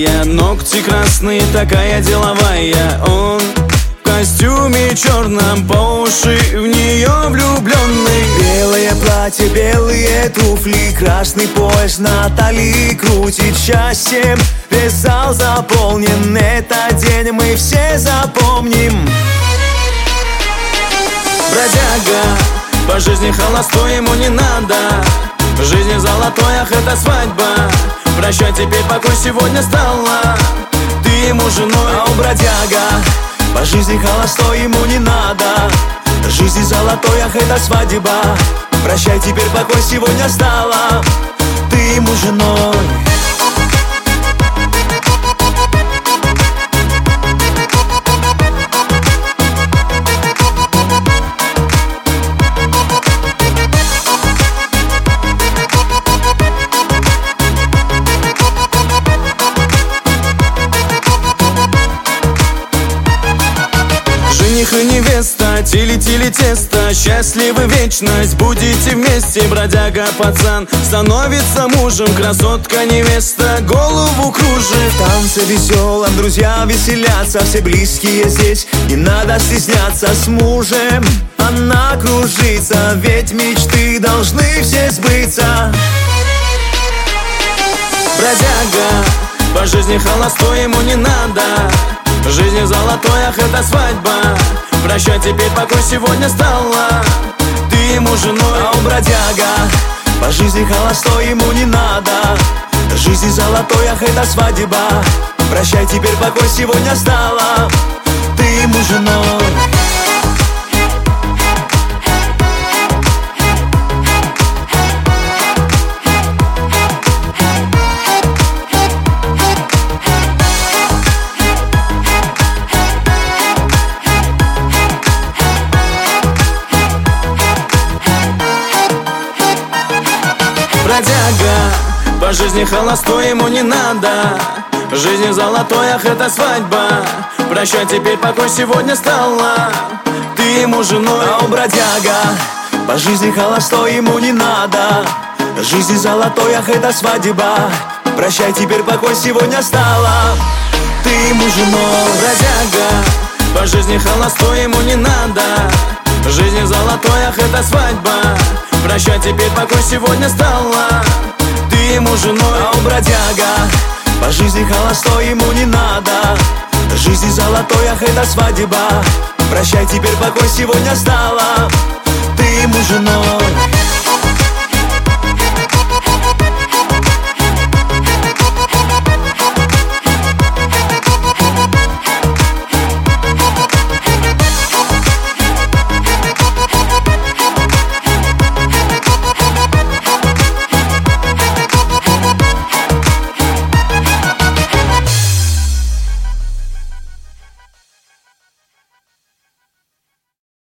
золотая, ногти красные, такая деловая. Он в костюме черном, по уши в нее влюбленный. Белое платье, белые туфли, красный пояс на талии крутит счастьем. Весь зал заполнен, этот день мы все запомним. Бродяга, по жизни холостой, ему не надо. В жизни золотой, ах, это свадьба. Прощай, теперь покой сегодня стала ты ему женой. А у бродяга по жизни холостой, ему не надо. В жизни золотой, ах, это свадьба. Прощай, теперь покой сегодня стала ты ему женой. Жених и невеста, тили-тили тесто, счастливы вечность, будете вместе. Бродяга пацан становится мужем, красотка невеста голову кружит. В танце веселом друзья веселятся, все близкие здесь, не надо стесняться. С мужем она кружится, ведь мечты должны все сбыться. Бродяга, по жизни холостой, ему не надо. В жизни золотой, ах, это свадьба. Прощай, теперь покой сегодня стала ты ему женой. А у бродяга по жизни холостой, ему не надо. В жизни золотой, ах, это свадьба. Прощай, теперь покой сегодня стала ты ему женой. Бродяга, по жизни холостой, ему не надо. В жизни золотой, ах, это свадьба. Прощай, теперь покой сегодня стала ты ему женой. А у бродяга по жизни холостой, ему не надо. В жизни золотой, ах, это свадьба. Прощай, теперь покой сегодня стала ты ему женой. Бродяга, по жизни холостой, ему не надо. В жизни золотой, ах, это свадьба. Прощай, теперь покой сегодня стала ты ему женой. А у бродяга по жизни холостой, ему не надо. В жизни золотой, ах, это свадьба. Прощай, теперь покой сегодня стала ты ему женой.